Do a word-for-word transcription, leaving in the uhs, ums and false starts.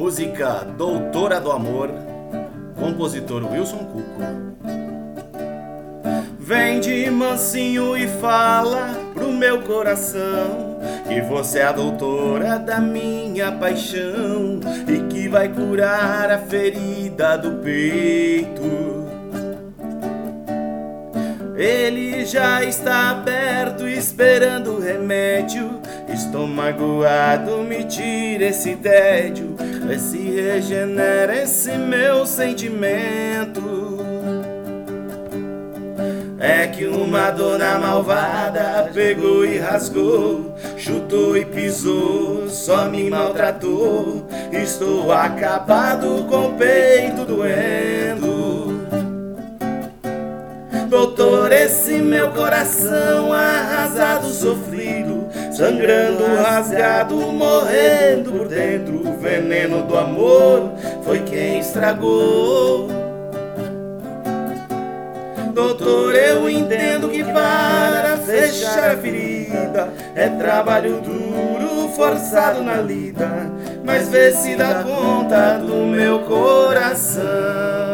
Música Doutora do Amor, compositor Wilson Cuco. Vem de mansinho e fala pro meu coração que você é a doutora da minha paixão e que vai curar a ferida do peito. Ele já está aberto esperando o remédio. Estou magoado, me tira esse tédio, vê se regenera esse meu sentimento. É que uma dona malvada pegou e rasgou, chutou e pisou, só me maltratou. Estou acabado com o peito doendo. Doutor, esse meu coração arrasado, sofrido, sangrando, rasgado, morrendo por dentro. O veneno do amor foi quem estragou. Doutor, eu entendo que para fechar a ferida é trabalho duro, forçado na lida, mas vê se dá conta do meu coração.